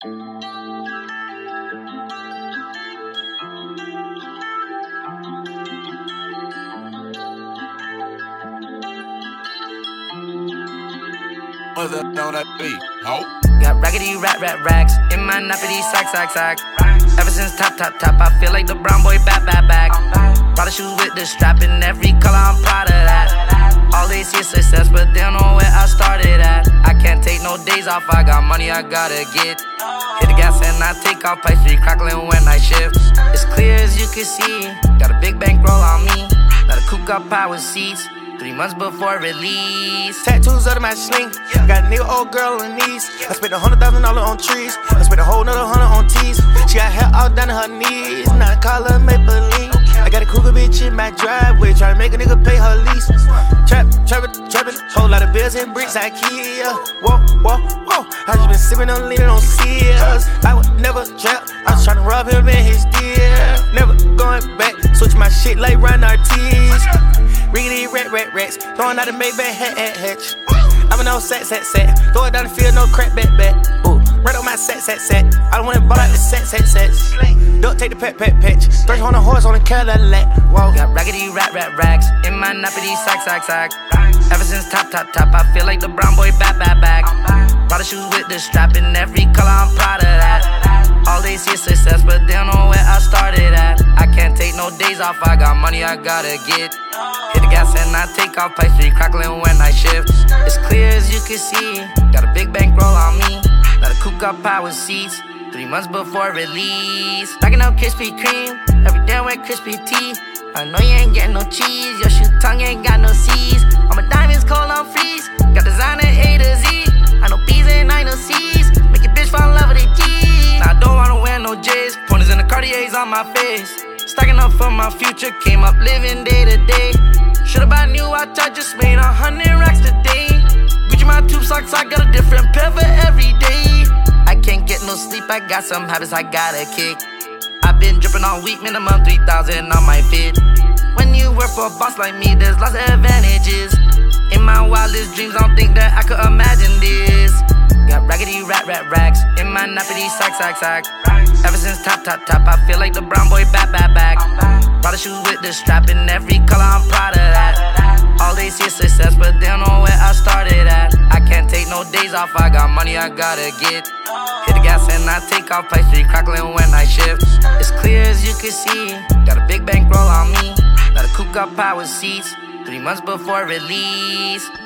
What's up on that beat? Ho. Got raggedy racks in my nappity sack. Ever since top, I feel like the brown boy back. Prada shoes with the strap in every color, I'm proud of that. All they see is success, but they don't know where I started at. I can't take no days off, I got money I gotta get. Hit the gas and I take off, Pipe Street crackling when I shift. It's clear as you can see, got a big bankroll on me. Got a coupe got power seats, 3 months before release. Tattoos under my sling, got a nigga old girl on her knees. I spent $100,000 on trees, I spent a whole nother 100 on tees. She got hair all down to her knees, now I call her Maybelline. I got a cougar bitch in my driveway, tryna make a nigga pay her lease. Trappin', whole lot of bills and bricks, IKEA. Whoa, I just been sippin' on leanin' on Sears. I would never trap, I was tryna rob him in his deal. Never going back, switch my shit like Ron Artis. Riggedy rats, throwing out the Maybach hatch. I'm an old set. Throw it down the field, no crack back. Ooh, right on my set. I don't wanna ball out the sets. Don't take the patch. Thresh on a horse on a Cadillac. Whoa. Got raggedy racks in my nappity sack. Ever since top, I feel like the brown boy back. Prada shoes with the strap in every color, I'm proud of that. All they see is success, but they don't know where I started at. I can't take no days off, I got money I gotta get. Hit the gas and I take off, Pipe Street crackling when I shift. It's clear as you can see, got a big bankroll on me. Got a coupe got power seats, 3 months before release. Stacking up Krispy Kreme, every day with crispy tea. I know you ain't getting no cheese, your shoe tongue ain't got no C's. I'm a diamonds cold on freeze, got designer A to Z. I know B's and I know C's, make your bitch fall in love with a G. Now I don't wanna wear no J's, pointers and the Cartiers on my face. Stacking up for my future, came up living day to day. Should've bought a new watch, I just made 100 racks today. Gucci my tube socks, I got a different pair for every day. I can't get no sleep, I got some habits I gotta kick. I've been dripping all week, minimum 3,000 on my fit. When you work for a boss like me, there's lots of advantages. In my wildest dreams, I don't think that I could imagine this. Got raggedy racks in my nappity sack. Ever since top, I feel like the brown boy back. Prada shoes with the strap in every color, I'm proud of that. All they see is success, but they don't know where I started at. I can't take no days off, I got money I gotta get. Hit the gas and I take off, Pipe Street crackling when I shift. It's clear as you can see, got a big bankroll on me. Got a coupe got power seats, 3 months before release.